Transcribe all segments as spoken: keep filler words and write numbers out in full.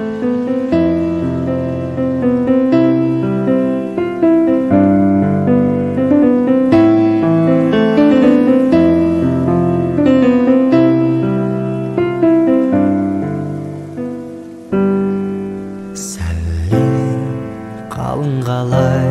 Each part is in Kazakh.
Қалың қалай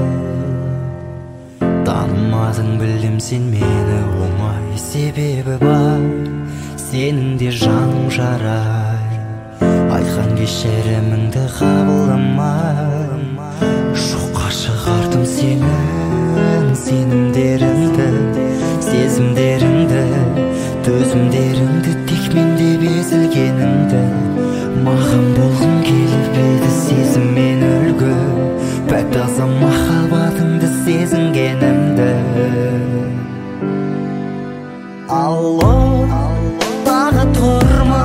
танымадың, білем сен мені оңай, себебі бар сенің де жаның жарай. Айтқан кешіріміңді қабылдамай, жоққа шығардым сенің сенімдеріңді, сезімдеріңді, төзімдеріңді, тек менде безілгеніңді. Маған болғың келіп еді, сезіммен үлгі, пәк таза махаббатыңды сезінгенімді. Алло, тағы тұрма,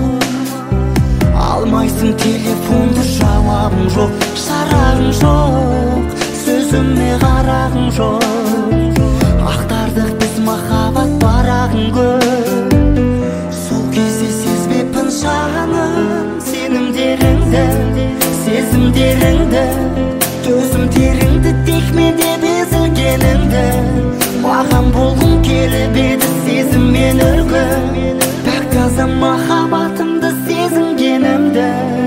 алмайсың телефонды, жауабың жоқ, шарағың жоқ, сөзіме қарағың жоқ. Ақтардық біз махаббат барағың көп, сол кезде сезбеппін жаным сенімдеріңді, сезімдеріңді, төзімдеріңді, тек менде безілгеніңді. Маған болғың келіп еді, сезіммен үлгі, пәк таза махаббатымды сезінгенімді.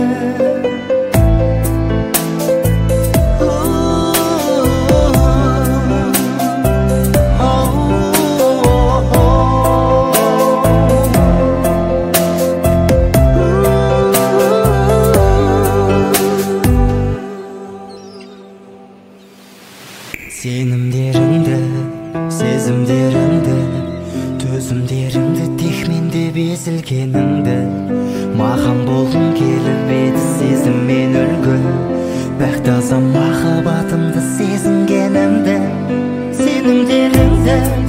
Сенімдеріңді, сезімдеріңді, төзімдеріңді, тек менде безілгеніңді. Маған болғың келіп еді, сезіммен үлгі, пәк таза махаббатымды сезінгенімді. Сенімдеріңді